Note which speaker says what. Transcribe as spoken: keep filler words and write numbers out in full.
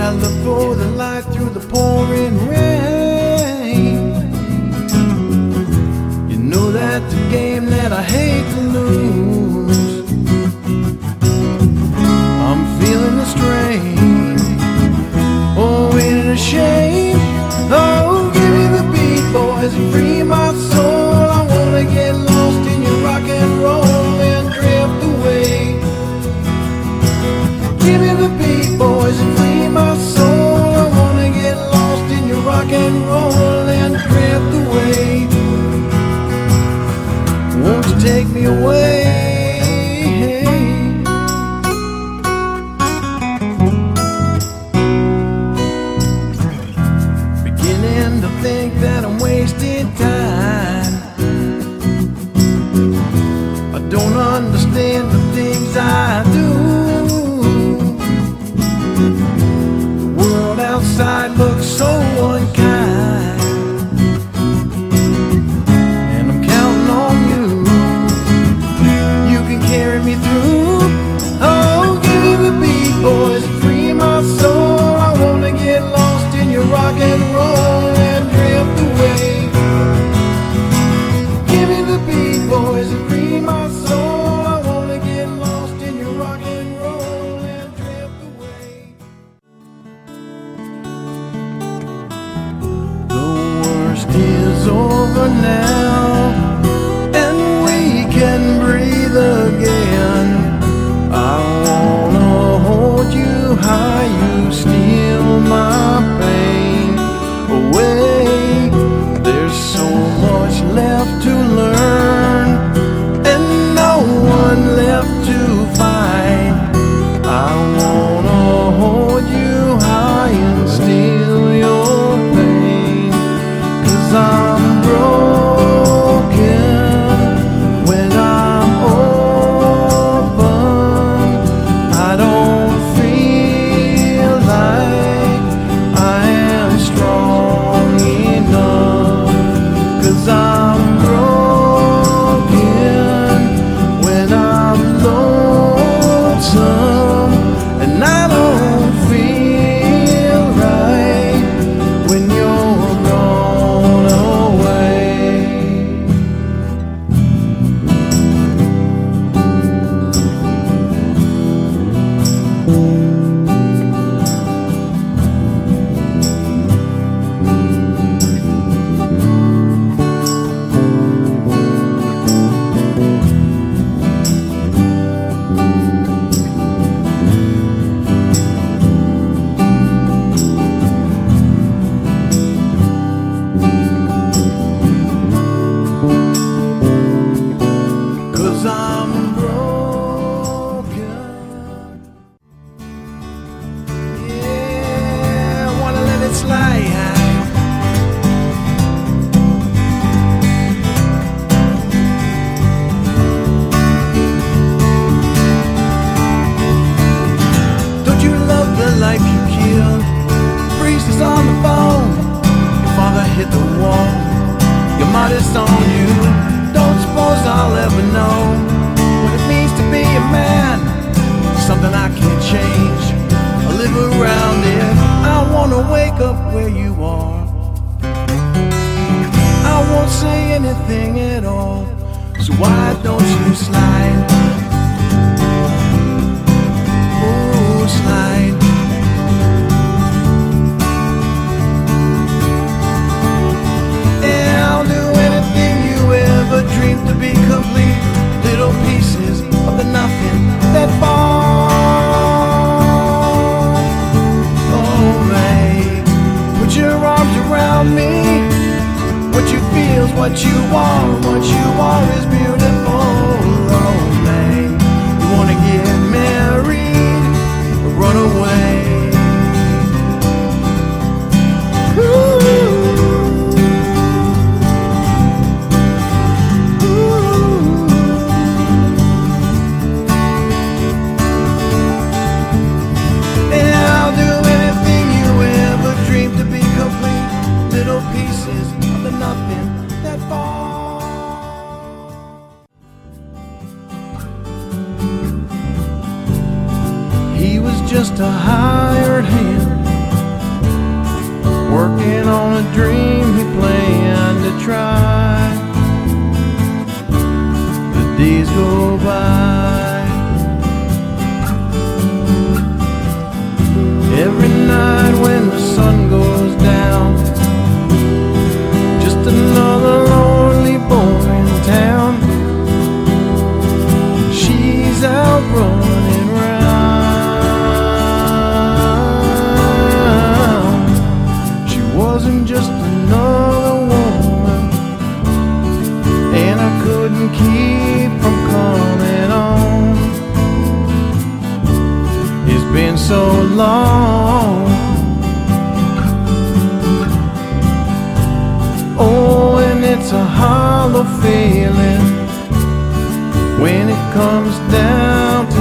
Speaker 1: I look for the light through the pouring rain. You know that's a game that I hate to lose. I'm feeling the strain. Oh, ain't it a shame? Oh, give me the beat, boys, and free my soul. I wanna get lost in your rock and roll and drift away. Give me the beat, boys, and free my soul. I wanna get lost in your rock and roll and drift away. Won't you take me away? Beginning to think that I'm wasting time. I don't understand the things I do. The world outside looks so unkind, and I'm counting on you. You can carry me through. Oh, give me the beat, boys, and free my soul. I wanna get lost in your rock and roll and drift away. Give me the beat, boys, and free my soul. I wanna get lost in your rock and roll and drift away. The worst is over now, and we can breathe again. I wanna hold you high, you steal my pain away. There's so much left to learn, and no one left to find. I wanna hold you high and steal your pain, 'cause I'm broken when I'm open. I don't feel like I am strong enough, 'cause I'm broken when I'm lonesome, and I don't feel right when you're gone away. Cause I'm broken. Yeah, I wanna let it slide. Don't you love the life you killed? Priest is on the phone. Your father hit the wall. Your mother's on you. Don't suppose I'll ever know what it means to be a man. Something I can't change. I live around it. I wanna wake up where you are. I won't say anything at all, so why don't you slide? Oh, slide. Yeah, I'll do anything you ever dreamed to be complete. Little pieces of the nothing that fall. Oh, babe, put your arms around me. What you feel's what you are. What you are is beautiful. Oh, babe, you wanna get married or run away? Just a hired hand working on a dream he planned to try. The days go by. Every night when the sun goes down, just another lonely boy in town. She's out running round. She wasn't just another woman, and I couldn't keep from coming on. It's been so long. Oh, and it's a hollow feeling when it comes down